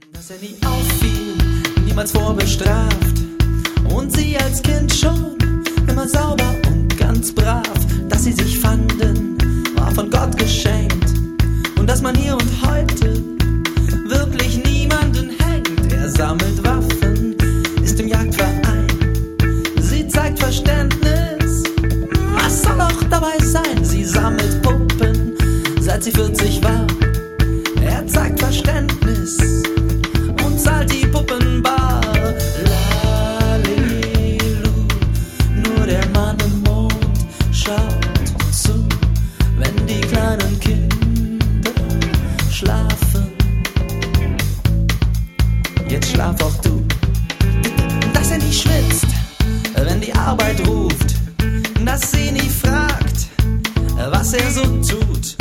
Dass er nie auffiel, niemals vorbestraft und sie als Kind schon immer sauber und ganz brav. Dass sie sich fanden, war von Gott geschenkt und dass man hier und heute wirklich niemanden hängt. Er sammelt Waffen, ist im Jagdverein, sie zeigt Verständnis, was soll auch dabei sein? Sie sammelt Puppen, seit sie 40 war, er zeigt Verständnis und zahlt die Puppen bar. Lalelu, nur der Mann im Mond schaut zu, wenn die kleinen Kinder schlafen. Jetzt schlaf auch du. Dass er nie schwitzt, wenn die Arbeit ruft, dass sie nie fragt, was er so tut.